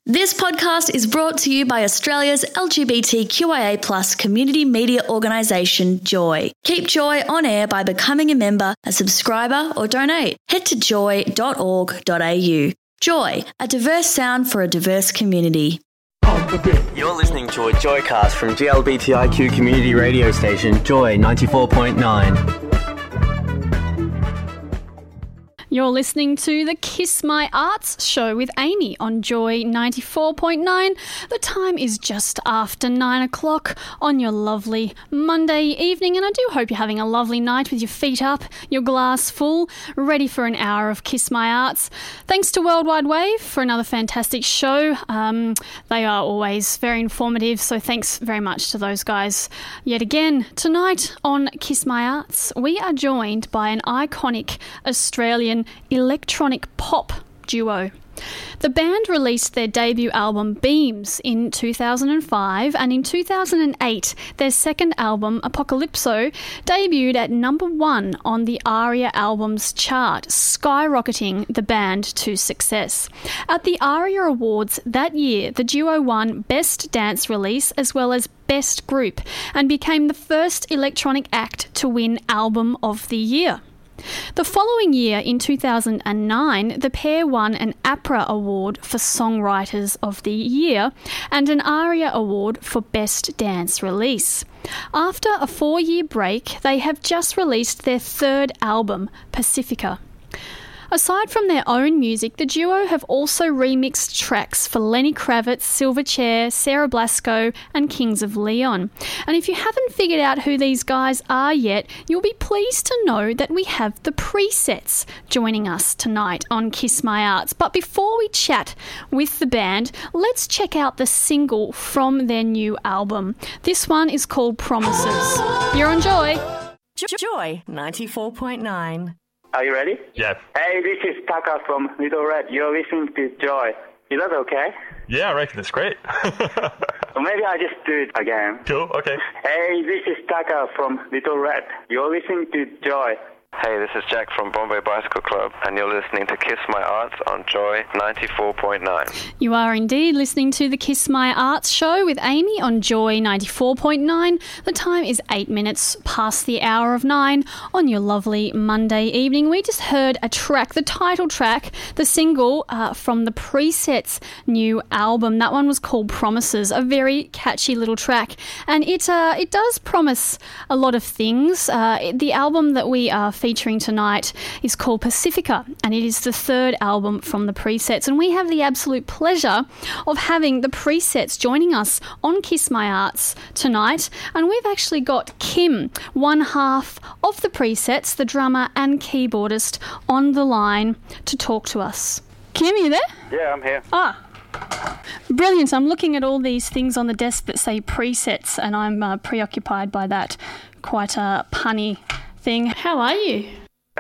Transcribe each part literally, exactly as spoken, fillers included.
This podcast is brought to you by Australia's L G B T Q I A plus community media organisation, Joy. Keep Joy on air by becoming a member, a subscriber or donate. Head to joy dot org dot a u. Joy, a diverse sound for a diverse community. You're listening to a Joycast from G L B T I Q community radio station, Joy ninety-four point nine. You're listening to the Kiss My Arts show with Amy on Joy ninety-four point nine. The time is just after nine o'clock on your lovely Monday evening, and I do hope you're having a lovely night with your feet up, your glass full, ready for an hour of Kiss My Arts. Thanks to World Wide Wave for another fantastic show. Um, they are always very informative, so thanks very much to those guys yet again. Tonight on Kiss My Arts, we are joined by an iconic Australian electronic pop duo. The band released their debut album Beams in two thousand five, and in two thousand eight their second album Apocalypso debuted at number one on the ARIA albums chart, skyrocketing the band to success. At the ARIA Awards that year, the duo won Best Dance Release as well as Best Group and became the first electronic act to win Album of the Year. The following year, in two thousand nine, the pair won an APRA Award for Songwriters of the Year and an ARIA Award for Best Dance Release. After a four-year break, they have just released their third album, Pacifica. Aside from their own music, the duo have also remixed tracks for Lenny Kravitz, Silverchair, Sarah Blasco and Kings of Leon. And if you haven't figured out who these guys are yet, you'll be pleased to know that we have the Presets joining us tonight on Kiss My Arts. But before we chat with the band, let's check out the single from their new album. This one is called Promises. You're on Joy. Joy ninety-four point nine. Are you ready? Yes. Hey, this is Taka from Little Red. You're listening to Joy. Is that okay? Yeah, I reckon it's great. Or maybe I just do it again. Cool, okay. Hey, this is Taka from Little Red. You're listening to Joy. Hey, this is Jack from Bombay Bicycle Club, and you're listening to Kiss My Arts on Joy ninety-four point nine. You are indeed listening to the Kiss My Arts show with Amy on Joy ninety-four point nine. The time is eight minutes past the hour of nine on your lovely Monday evening. We just heard a track, the title track, the single uh, from the Presets' new album. That one was called Promises, a very catchy little track, and it uh, it does promise a lot of things. Uh, the album that we are featuring tonight is called Pacifica, and it is the third album from the Presets, and we have the absolute pleasure of having the Presets joining us on Kiss My Arts tonight. And we've actually got Kim, one half of the Presets, the drummer and keyboardist, on the line to talk to us. Kim, are you there? Yeah, I'm here. Ah, brilliant. I'm looking at all these things on the desk that say Presets, and I'm uh, preoccupied by that quite a punny thing. How are you?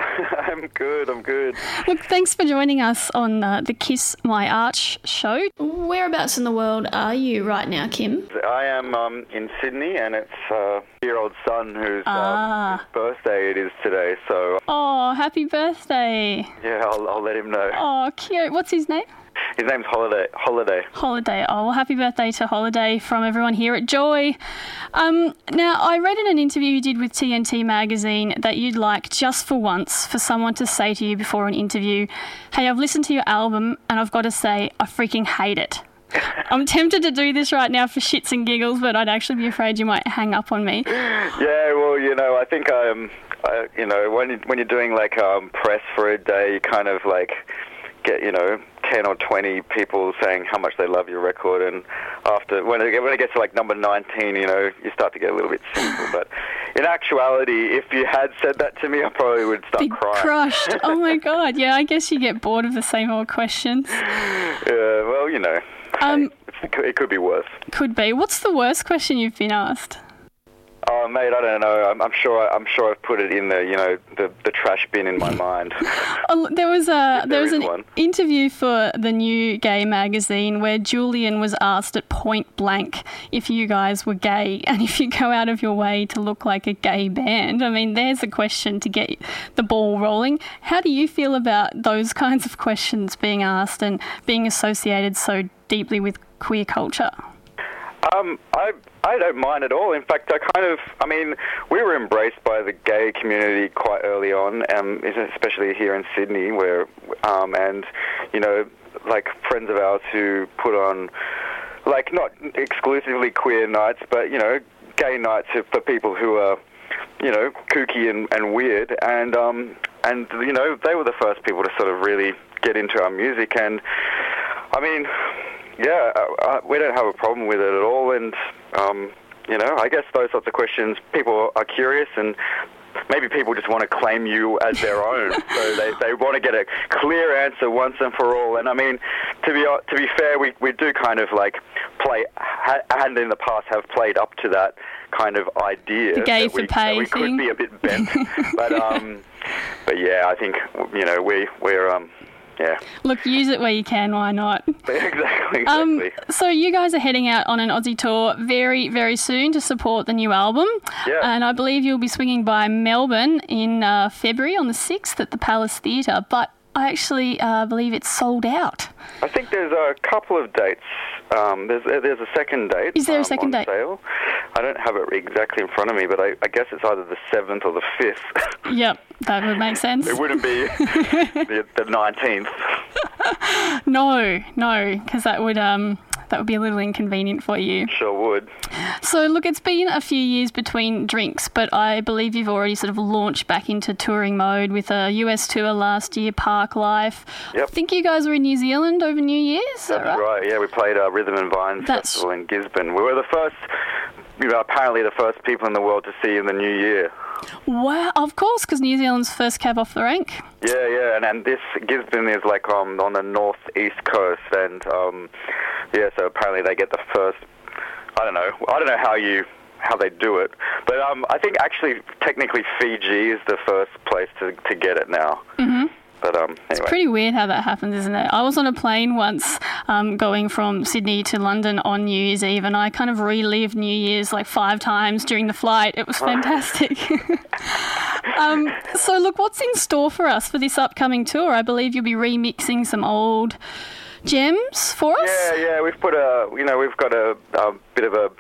I'm good, I'm good. Look, thanks for joining us on uh, the Kiss My Arts show. Whereabouts in the world are you right now, Kim? I am um, in Sydney, and it's a uh, year-old son whose, ah. uh, whose birthday it is today, so... Oh, happy birthday. Yeah, I'll, I'll let him know. Oh, cute. What's his name? His name's Holiday. Holiday. Holiday. Oh, well, happy birthday to Holiday from everyone here at Joy. Um, now, I read in an interview you did with T N T magazine that you'd like, just for once, for someone to say to you before an interview, hey, I've listened to your album and I've got to say, I freaking hate it. I'm tempted to do this right now for shits and giggles, but I'd actually be afraid you might hang up on me. Yeah, well, you know, I think, um, I, you know, when, you, when you're doing, like, um, press for a day, you kind of, like... get, you know, ten or twenty people saying how much they love your record, and after, when it, when it gets to like number nineteen, you know, you start to get a little bit cynical. But in actuality, if you had said that to me, I probably would start Be crying. crushed. Oh my God. Yeah, I guess you get bored of the same old questions. Yeah, well, you know, um, hey, it could be worse. Could be. What's the worst question you've been asked? Oh, mate, I don't know. I'm, I'm sure. I'm sure I've put it in the, you know, the, the trash bin in my mind. Oh, there was a there, there was an one. interview for the New Gay magazine where Julian was asked at point blank if you guys were gay and if you go out of your way to look like a gay band. I mean, there's a question to get the ball rolling. How do you feel about those kinds of questions being asked and being associated so deeply with queer culture? Um, I I don't mind at all. In fact, I kind of, I mean, we were embraced by the gay community quite early on, um, especially here in Sydney, where, um, and, you know, like friends of ours who put on, like, not exclusively queer nights, but, you know, gay nights for people who are, you know, kooky and, and weird, and, um, and, you know, they were the first people to sort of really get into our music, and, I mean, yeah, uh, we don't have a problem with it at all, and, um, you know, I guess those sorts of questions, people are curious, and maybe people just want to claim you as their own, so they, they want to get a clear answer once and for all, and I mean, to be to be fair, we, we do kind of, like, play, ha, and in the past have played up to that kind of idea. The gay that for we, pay that we thing. could be a bit bent, but, um, but yeah, I think, you know, we, we're, um, yeah. Look, use it where you can, why not? Exactly, exactly. Um, so you guys are heading out on an Aussie tour very, very soon to support the new album. Yeah. And I believe you'll be swinging by Melbourne in uh, February on the sixth at the Palace Theatre, but I actually uh, believe it's sold out. I think there's a couple of dates. Um, there's there's a second date. Is there a um, second on date? Sale. I don't have it exactly in front of me, but I, I guess it's either the seventh or the fifth. Yep, that would make sense. It wouldn't be the, the nineteenth. No, no, because that would um that would be a little inconvenient for you. Sure would. So look, it's been a few years between drinks, but I believe you've already sort of launched back into touring mode with a U S tour last year, Park Life. Yep. I think you guys were in New Zealand over New Year's. Is that That's right? right. Yeah, we played uh, Rhythm and Vines That's- Festival in Gisborne. We were the first, you know, apparently the first people in the world to see in the new year. Wow, of course, because New Zealand's first cab off the rank. Yeah, yeah, and, and this Gisborne is like um, on the northeast coast, and um, yeah, so apparently they get the first. I don't know. I don't know how you how they do it, but um, I think actually technically Fiji is the first place to to get it now. Mm-hmm. But um, anyway. It's pretty weird how that happens, isn't it? I was on a plane once um, going from Sydney to London on New Year's Eve, and I kind of relived New Year's like five times during the flight. It was fantastic. um, so, look, what's in store for us for this upcoming tour? I believe you'll be remixing some old gems for us. Yeah, yeah, we've put a, you know, we've got a, a bit of a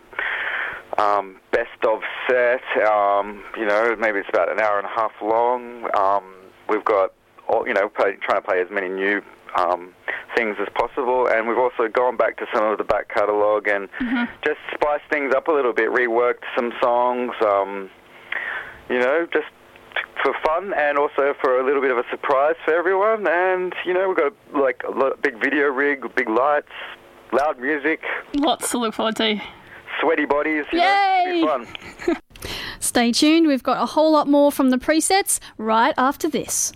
um, best of set. Um, you know, maybe it's about an hour and a half long. Um, we've got. Or, you know, play, trying to play as many new um, things as possible, and we've also gone back to some of the back catalogue and mm-hmm. just spiced things up a little bit, reworked some songs, um, you know, just for fun and also for a little bit of a surprise for everyone. And, you know, we've got like a lot, big video rig, big lights, loud music. Lots to look forward to. Sweaty bodies. You Yay! know, it'll be fun. Stay tuned. We've got a whole lot more from the presets right after this.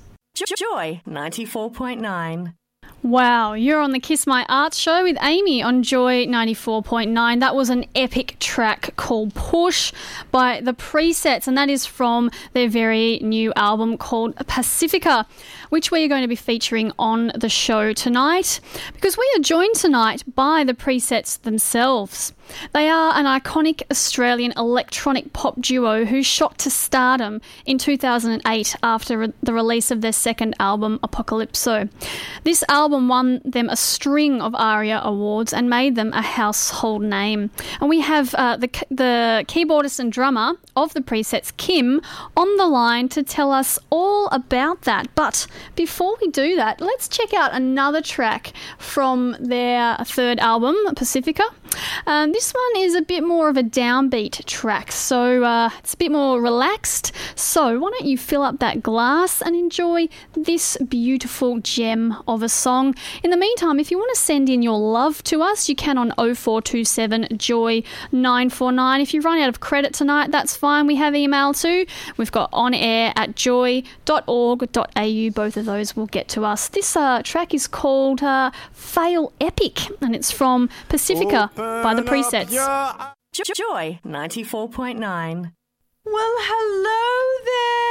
Joy ninety-four point nine. Wow, you're on the Kiss My Arts show with Amy on Joy ninety-four point nine. That was an epic track called Push by The Presets, and that is from their very new album called Pacifica, which we are going to be featuring on the show tonight, because we are joined tonight by The Presets themselves. They are an iconic Australian electronic pop duo who shot to stardom in two thousand eight after re- the release of their second album, Apocalypso. This album won them a string of ARIA awards and made them a household name. And we have uh, the, the keyboardist and drummer of The Presets, Kim, on the line to tell us all about that. But before we do that, let's check out another track from their third album, Pacifica. Um, this one is a bit more of a downbeat track, so uh, it's a bit more relaxed. So why don't you fill up that glass and enjoy this beautiful gem of a song. In the meantime, if you want to send in your love to us, you can on oh four two seven joy nine four nine. If you run out of credit tonight, that's fine. We have email too. We've got on air at joy dot org dot a u. Both of those will get to us. This uh, track is called uh, Fail Epic, and it's from Pacifica by The Presets. Joy ninety-four point nine. Well, hello there.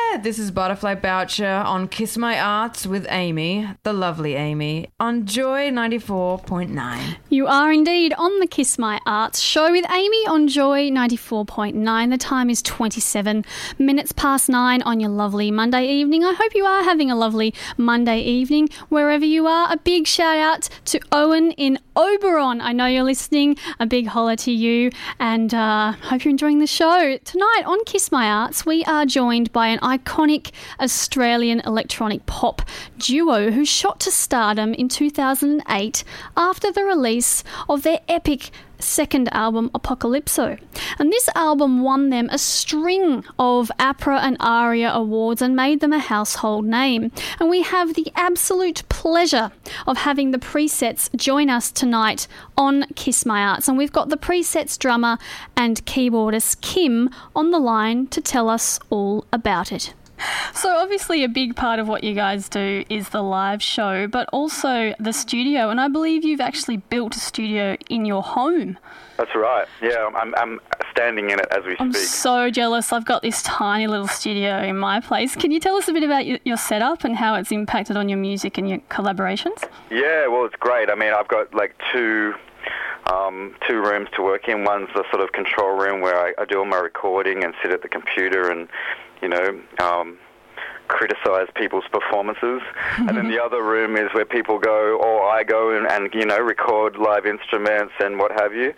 there, this is Butterfly Boucher on Kiss My Arts with Amy, the lovely Amy, on Joy ninety-four point nine. You are indeed on the Kiss My Arts show with Amy on Joy ninety-four point nine. The time is twenty-seven minutes past nine on your lovely Monday evening. I hope you are having a lovely Monday evening wherever you are. A big shout out to Owen in Oberon. I know you're listening. A big holler to you, and uh, hope you're enjoying the show. Tonight on Kiss My Arts, we are joined by an iconic Australian electronic pop duo who shot to stardom in two thousand eight after the release of their epic second album, Apocalypso. And this album won them a string of APRA and ARIA awards and made them a household name. And we have the absolute pleasure of having the Presets join us tonight on Kiss My Arts. And we've got the Presets drummer and keyboardist Kim on the line to tell us all about it. So obviously a big part of what you guys do is the live show, but also the studio. And I believe you've actually built a studio in your home. That's right. Yeah, I'm, I'm standing in it as we I'm speak. I'm so jealous. I've got this tiny little studio in my place. Can you tell us a bit about your, your setup and how it's impacted on your music and your collaborations? Yeah, well, it's great. I mean, I've got like two... Um, two rooms to work in. One's the sort of control room where I, I do all my recording and sit at the computer and, you know, um, criticise people's performances. And then the other room is where people go, or I go and, and you know, record live instruments and what have you.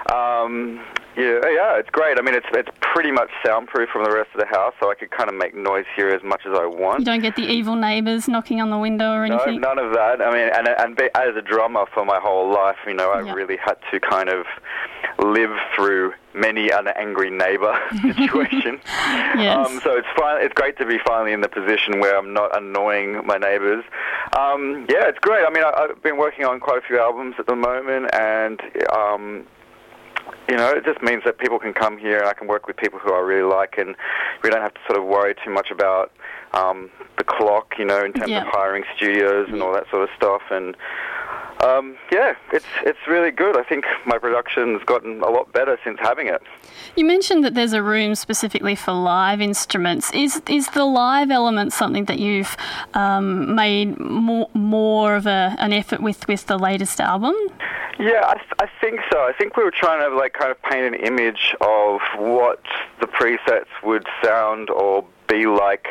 Um, yeah, yeah, it's great. I mean, it's it's pretty much soundproof from the rest of the house, so I could kind of make noise here as much as I want. You don't get the evil neighbours knocking on the window or anything? No, none of that. I mean, and, and be, as a drummer for my whole life, you know, I yep. really had to kind of live through many an angry neighbour situation. Yes. Um, so it's fine. It's great to be finally in the position where I'm not annoying my neighbours. Um, yeah, it's great. I mean, I, I've been working on quite a few albums at the moment, and um, you know, it just means that people can come here and I can work with people who I really like, and we don't have to sort of worry too much about um, the clock, you know, in terms yeah. of hiring studios and all that sort of stuff. And Um, yeah, it's it's really good. I think my production's gotten a lot better since having it. You mentioned that there's a room specifically for live instruments. Is is the live element something that you've um, made more more of a, an effort with, with the latest album? Yeah, I, th- I think so. I think we were trying to like kind of paint an image of what the presets would sound or be like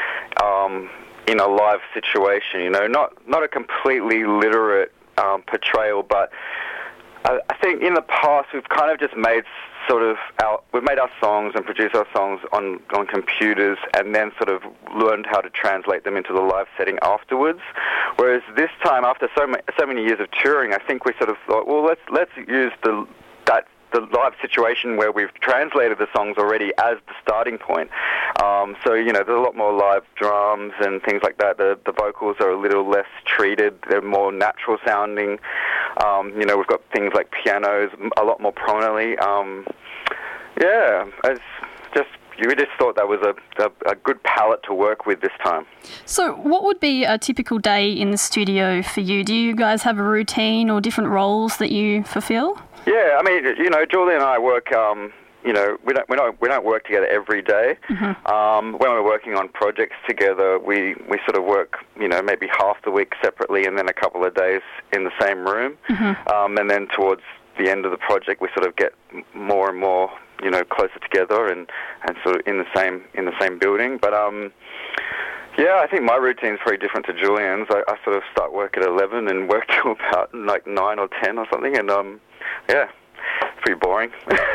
um, in a live situation. You know, not not a completely literate Um, portrayal, but I, I think in the past we've kind of just made sort of our, we've made our songs and produced our songs on, on computers and then sort of learned how to translate them into the live setting afterwards. Whereas this time, after so many, so many years of touring, I think we sort of thought, well, let's let's use the that the live situation where we've translated the songs already as the starting point. Um, so, you know, there's a lot more live drums and things like that. The, the vocals are a little less treated. They're more natural sounding. Um, you know, we've got things like pianos a lot more prominently. Um, yeah, it's just... We just thought that was a, a, a good palette to work with this time. So what would be a typical day in the studio for you? Do you guys have a routine or different roles that you fulfill? Yeah, I mean, you know, Julie and I work, um, you know, we don't, we don't, we don't work together every day. Mm-hmm. Um, when we're working on projects together, we, we sort of work, you know, maybe half the week separately and then a couple of days in the same room. Mm-hmm. Um, and then towards the end of the project, we sort of get more and more, you know, closer together and, and sort of in the same in the same building. But um, yeah, I think my routine is very different to Julian's. I, I sort of start work at eleven and work till about like nine or ten or something, and um, yeah, it's pretty boring.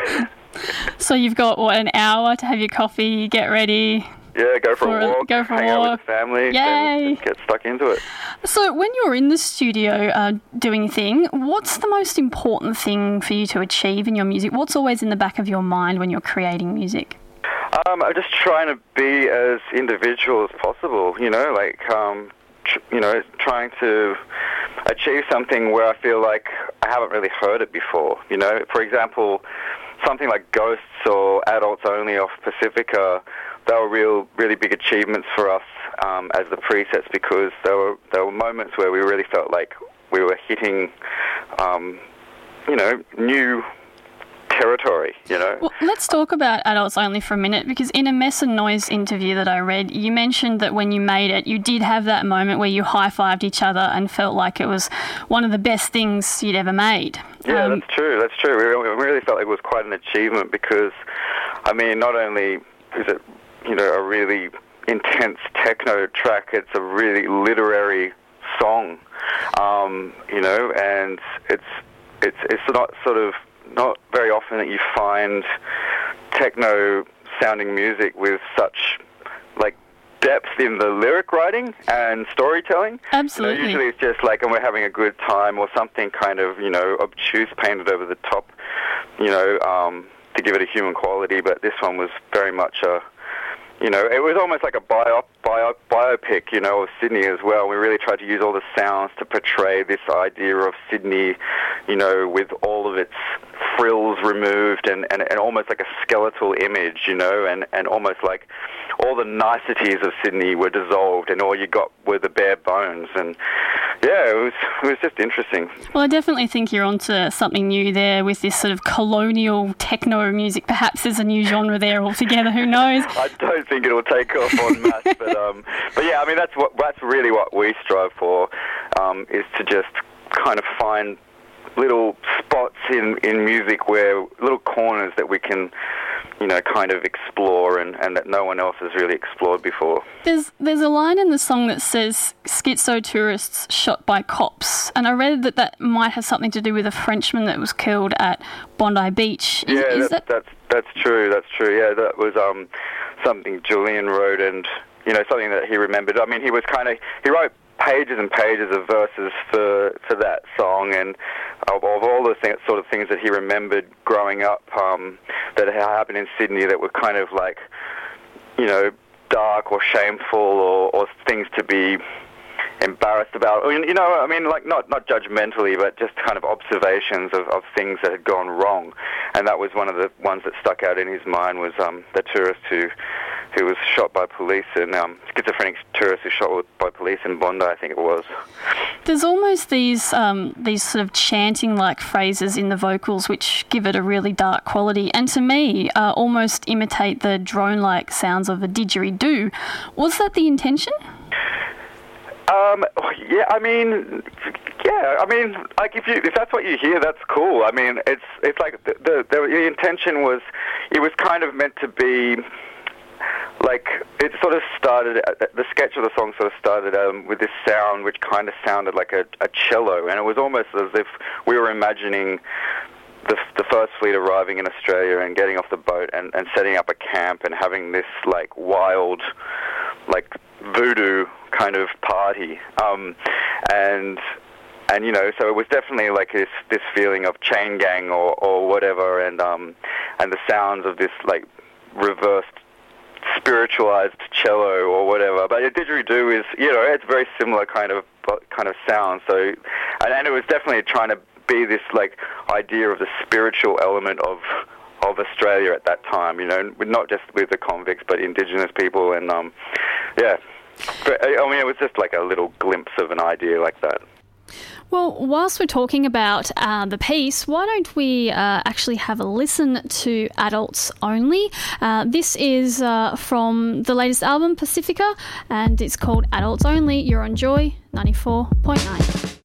So you've got what, an hour to have your coffee, get ready. Yeah, go for, for a walk, go for hang a walk. out with the family, Yay. and get stuck into it. So when you're in the studio uh, doing a thing, what's the most important thing for you to achieve in your music? What's always in the back of your mind when you're creating music? Um, I'm just trying to be as individual as possible, you know, like, um, tr- you know, trying to achieve something where I feel like I haven't really heard it before, you know. For example, something like Ghosts or Adults Only off Pacifica, they were real, really big achievements for us um, as the presets, because there were there were moments where we really felt like we were hitting, um, you know, new territory, you know. Well, let's talk about Adults Only for a minute, because in a Mess and Noise interview that I read, you mentioned that when you made it, you did have that moment where you high-fived each other and felt like it was one of the best things you'd ever made. Yeah, Um, that's true, that's true. We really, we really felt like it was quite an achievement because, I mean, not only is it, you know, a really intense techno track, it's a really literary song, um, you know, and it's it's it's not sort of not very often that you find techno sounding music with such like depth in the lyric writing and storytelling. Absolutely. You know, usually it's just like, and we're having a good time or something kind of, you know, obtuse painted over the top, you know, um, to give it a human quality. But this one was very much a, you know, it was almost like a bio, bio, biopic, you know, of Sydney as well. We really tried to use all the sounds to portray this idea of Sydney, you know, with all of its frills removed and, and, and almost like a skeletal image, you know, and, and almost like all the niceties of Sydney were dissolved and all you got were the bare bones. And, yeah, it was it was just interesting. Well, I definitely think you're onto something new there with this sort of colonial techno music. Perhaps there's a new genre there altogether, who knows? I don't think it'll take off en masse, but um, but yeah, I mean that's what that's really what we strive for, um, is to just kind of find little spots in, in music where little corners that we can, you know, kind of explore and, and that no one else has really explored before. There's there's a line in the song that says schizo tourists shot by cops, and I read that that might have something to do with a Frenchman that was killed at Bondi Beach. Is, yeah, is that's, that... that's that's true. That's true. Yeah, that was um, something Julian wrote, and you know, something that he remembered. I mean, he was kind of he wrote pages and pages of verses for for that song, and of, of all the th- sort of things that he remembered growing up um, that had happened in Sydney that were kind of like, you know, dark or shameful or, or things to be embarrassed about. I mean, you know, I mean, like not not judgmentally, but just kind of observations of, of things that had gone wrong. And that was one of the ones that stuck out in his mind was um, the tourist who who was shot by police, and um, schizophrenic tourist who shot by police in Bondi, I think it was. There's almost these um, these sort of chanting-like phrases in the vocals which give it a really dark quality, and to me, uh, almost imitate the drone-like sounds of a didgeridoo. Was that the intention? Um, yeah, I mean, yeah, I mean, like if you if that's what you hear, that's cool. I mean, it's it's like the the, the, the intention was, it was kind of meant to be. Like, it sort of started, the sketch of the song sort of started um, with this sound which kind of sounded like a, a cello, and it was almost as if we were imagining the, the first fleet arriving in Australia and getting off the boat and, and setting up a camp and having this, like, wild, like, voodoo kind of party. Um, and... And, you know, so it was definitely like this, this feeling of chain gang or, or whatever, and um, and the sounds of this, like, reversed spiritualized cello or whatever. But a didgeridoo is, you know, it's very similar kind of kind of sound. So, and, and it was definitely trying to be this, like, idea of the spiritual element of of Australia at that time, you know, not just with the convicts, but Indigenous people. And, um, yeah, but, I mean, it was just like a little glimpse of an idea like that. Well, whilst we're talking about uh, the piece, why don't we uh, actually have a listen to Adults Only? Uh, this is uh, from the latest album, Pacifica, and it's called Adults Only. You're on Joy ninety-four point nine.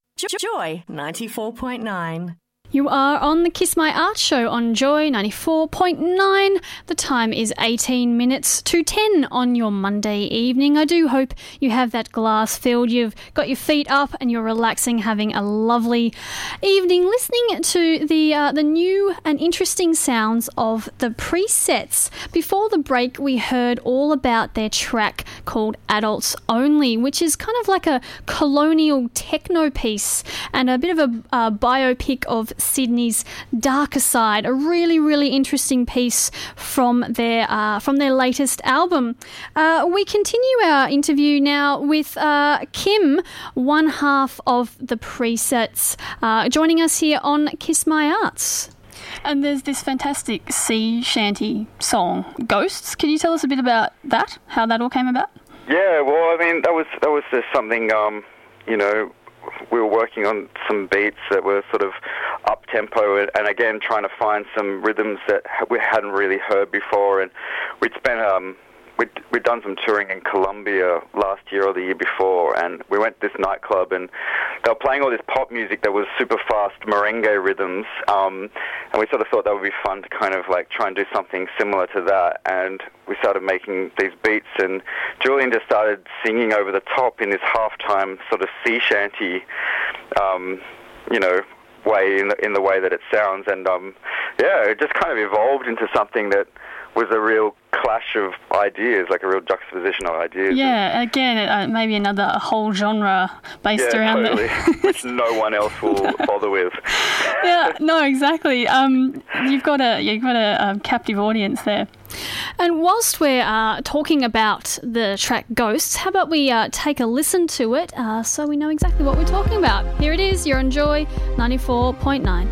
Joy ninety-four point nine. You are on the Kiss My Art Show on Joy ninety-four point nine. The time is eighteen minutes to ten on your Monday evening. I do hope you have that glass filled, you've got your feet up and you're relaxing, having a lovely evening listening to the uh, the new and interesting sounds of the Presets. Before the break, we heard all about their track called Adults Only, which is kind of like a colonial techno piece and a bit of a uh, biopic of Sydney's darker side. A really, really interesting piece from their uh, from their latest album. Uh, we continue our interview now with uh, Kim, one half of the Presets, uh, joining us here on Kiss My Arts. And there's this fantastic sea shanty song, Ghosts. Can you tell us a bit about that? How that all came about? Yeah, well, I mean, that was that was just something, um, you know, we were working on some beats that were sort of up-tempo and, and again, trying to find some rhythms that we hadn't really heard before. And we'd spent... Um, We'd, we'd done some touring in Colombia last year or the year before, and we went to this nightclub, and they were playing all this pop music that was super fast merengue rhythms, um, and we sort of thought that would be fun to kind of like try and do something similar to that, and we started making these beats, and Julian just started singing over the top in this halftime sort of sea shanty, um, you know, way in the, in the way that it sounds, and um, yeah, it just kind of evolved into something that was a real clash of ideas, like a real juxtaposition of ideas. Yeah, again, uh, maybe another whole genre based yeah, around totally. it. Which no one else will bother with. Yeah, no, exactly. Um, you've got a you've got a um, captive audience there. And whilst we're uh, talking about the track Ghosts, how about we uh, take a listen to it uh, so we know exactly what we're talking about. Here it is. You're on Joy ninety-four point nine.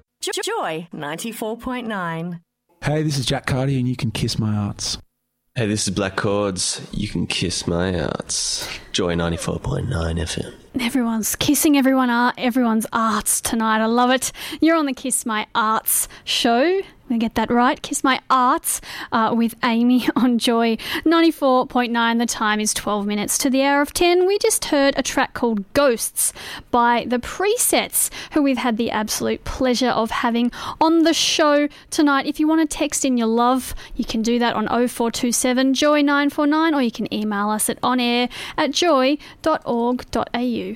Joy ninety-four point nine. Hey, this is Jack Carty and you can kiss my arts. Hey, this is Black Chords. You can kiss my arts. Joy ninety-four point nine F M. Everyone's kissing everyone art, everyone's arts tonight. I love it. You're on the Kiss My Arts show. We get that right. Kiss My Arts uh, with Amy on Joy ninety-four point nine. The time is twelve minutes to the hour of ten. We just heard a track called Ghosts by The Presets, who we've had the absolute pleasure of having on the show tonight. If you want to text in your love, you can do that on oh four two seven joy nine four nine, or you can email us at onair at joy dot org dot a u.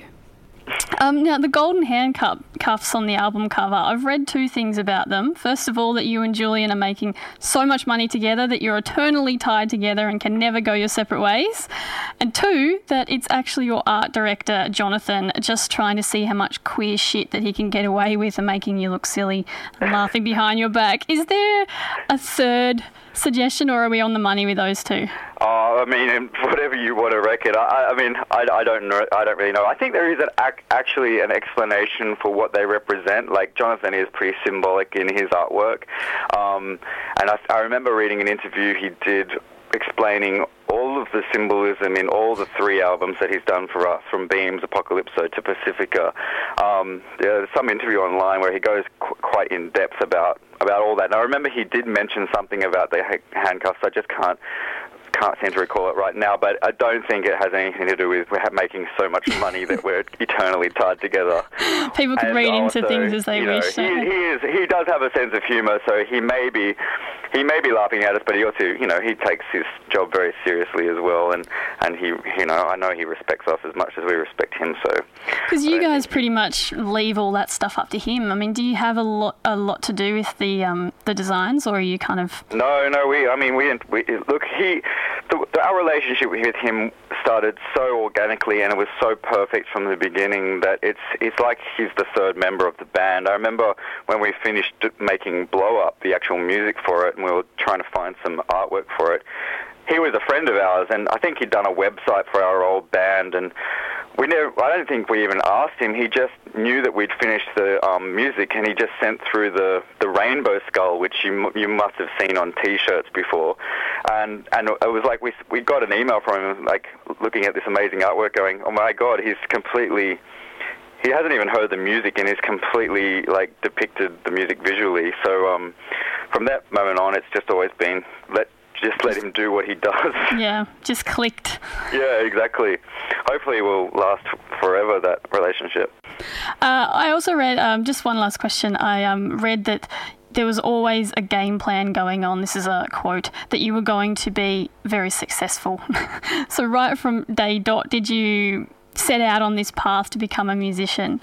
Um, now, the golden handcuffs on the album cover, I've read two things about them. First of all, that you and Julian are making so much money together that you're eternally tied together and can never go your separate ways. And two, that it's actually your art director, Jonathan, just trying to see how much queer shit that he can get away with and making you look silly and laughing behind your back. Is there a third suggestion, or are we on the money with those two? Oh, I mean, whatever you want to reckon. I, I mean, I, I don't know. I don't really know. I think there is an ac- actually an explanation for what they represent. Like, Jonathan is pretty symbolic in his artwork, um, and I, I remember reading an interview he did explaining all of the symbolism in all the three albums that he's done for us, from Beams, Apocalypso to Pacifica. Um, there's some interview online where he goes qu- quite in depth about about all that. And I remember he did mention something about the ha- handcuffs. I just can't can't seem to recall it right now, but I don't think it has anything to do with we're making so much money that we're eternally tied together. People can and read also, into things as they you know, wish. He, he is. He does have a sense of humour, so he may be he may be laughing at us, but he also, you know, he takes his job very seriously as well, and and he, you know, I know he respects us as much as we respect him. So because you guys pretty much leave all that stuff up to him. I mean, do you have a lot a lot to do with the um, the designs, or are you kind of? No, no. We, I mean, we, we look. He, the, the, our relationship with him started so organically, and it was so perfect from the beginning that it's it's like he's the third member of the band. I remember when we finished making Blow Up, the actual music for it, and we were trying to find some artwork for it. He was a friend of ours, and I think he'd done a website for our old band, and we never, I don't think we even asked him. He just knew that we'd finished the um, music, and he just sent through the, the rainbow skull, which you you must have seen on T-shirts before. And and it was like we we got an email from him, like looking at this amazing artwork, going, "Oh my God, he's completely." He hasn't even heard the music, and he's completely like depicted the music visually. So um, from that moment on, it's just always been let. Just let him do what he does. Yeah, just clicked. Yeah, exactly. Hopefully it will last forever, that relationship. Uh, I also read, um, just one last question, I um, read that there was always a game plan going on, this is a quote, that you were going to be very successful. So right from day dot, did you set out on this path to become a musician?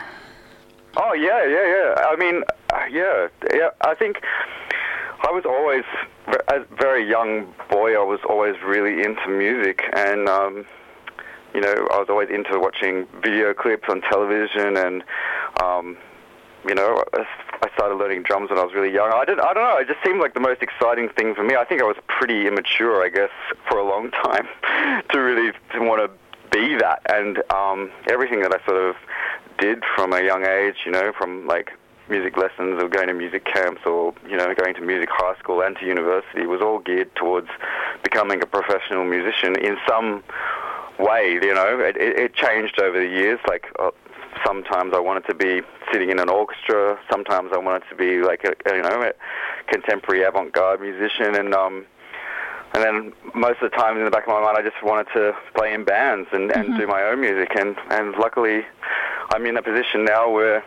Oh, yeah, yeah, yeah. I mean, uh, yeah, yeah. I think I was always, as a very young boy, I was always really into music, and, um, you know, I was always into watching video clips on television, and, um, you know, I started learning drums when I was really young. I, did, I don't know, it just seemed like the most exciting thing for me. I think I was pretty immature, I guess, for a long time to really to want to be that, and um, everything that I sort of did from a young age, you know, from, like, music lessons or going to music camps or, you know, going to music high school and to university was all geared towards becoming a professional musician in some way, you know. It, it, it changed over the years. Like, uh, sometimes I wanted to be sitting in an orchestra. Sometimes I wanted to be like a, you know, a contemporary avant-garde musician. And um, and then most of the time in the back of my mind, I just wanted to play in bands and, and mm-hmm. do my own music. And, and luckily, I'm in a position now where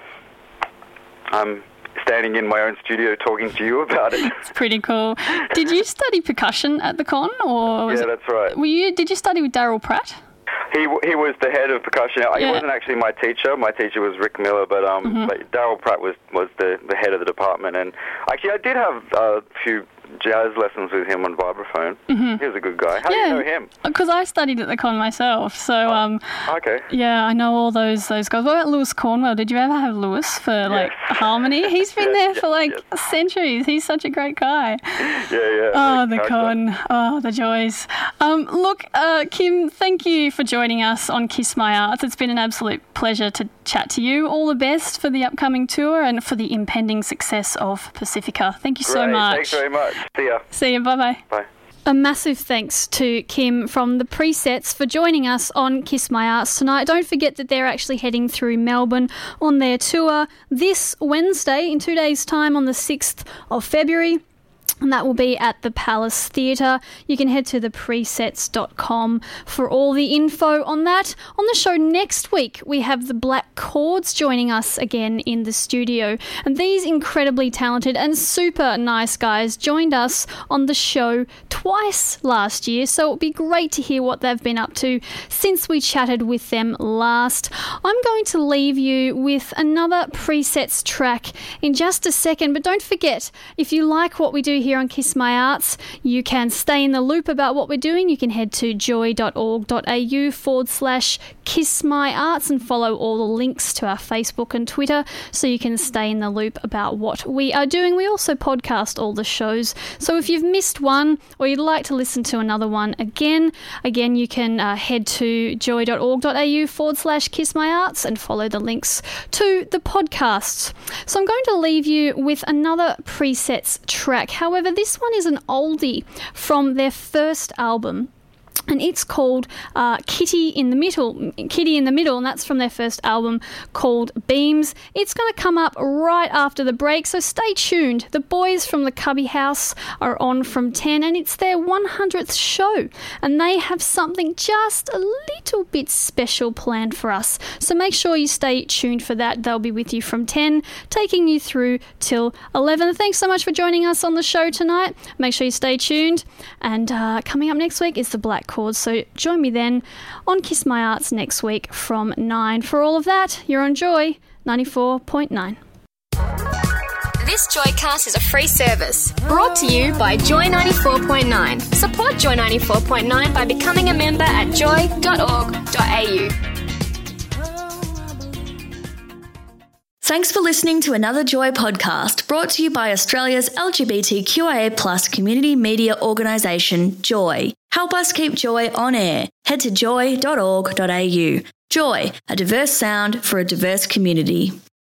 I'm standing in my own studio talking to you about it. It's pretty cool. Did you study percussion at the con? Or was yeah, it, that's right. Were you? Did you study with Daryl Pratt? He he was the head of percussion. Yeah. He wasn't actually my teacher. My teacher was Rick Miller, but um, mm-hmm. but Daryl Pratt was, was the, the head of the department. And actually, I did have a few jazz lessons with him on vibraphone. Mm-hmm. He was a good guy. How yeah. do you know him? Because I studied at the con myself, so oh, um, okay. Yeah, I know all those those guys. What about Lewis Cornwell? Did you ever have Lewis for like yes. harmony? He's been yes, there yes, for like yes. centuries. He's such a great guy. Yeah, yeah. Oh, the con. Oh, the joys. Um, look, uh, Kim, thank you for joining us on Kiss My Arts. It's been an absolute pleasure to chat to you. All the best for the upcoming tour and for the impending success of Pacifica. Thank you Great. so much. Thanks very much. See ya. See you. Bye-bye. Bye. A massive thanks to Kim from the Presets for joining us on Kiss My Arts tonight. Don't forget that they're actually heading through Melbourne on their tour this Wednesday in two days' time on the sixth of February. And that will be at the Palace Theatre. You can head to the presets dot com for all the info on that. On the show next week, we have the Black Chords joining us again in the studio. And these incredibly talented and super nice guys joined us on the show twice last year. So it'll be great to hear what they've been up to since we chatted with them last. I'm going to leave you with another Presets track in just a second. But don't forget, if you like what we do here on Kiss My Arts, you can stay in the loop about what we're doing. You can head to joy.org.au forward slash Kiss My Arts and follow all the links to our Facebook and Twitter so you can stay in the loop about what we are doing. We also podcast all the shows. So if you've missed one or you'd like to listen to another one again, again, you can uh, head to joy.org.au forward slash Kiss My Arts and follow the links to the podcasts. So I'm going to leave you with another Presets track. However, this one is an oldie from their first album. And it's called uh, Kitty in the Middle, Kitty in the Middle, and that's from their first album called Beams. It's going to come up right after the break, so stay tuned. The boys from the Cubby House are on from ten, and it's their one hundredth show, and they have something just a little bit special planned for us. So make sure you stay tuned for that. They'll be with you from ten, taking you through till eleven. Thanks so much for joining us on the show tonight. Make sure you stay tuned, and uh, coming up next week is the Black Chords, so join me then on Kiss My Arts next week from nine. For all of that, you're on Joy ninety-four point nine. This Joycast is a free service brought to you by Joy ninety-four point nine. Support Joy ninety-four point nine by becoming a member at joy dot org dot a u. Thanks for listening to another Joy podcast brought to you by Australia's L G B T Q I A plus community media organisation, Joy. Help us keep Joy on air. Head to joy dot org dot a u. Joy, a diverse sound for a diverse community.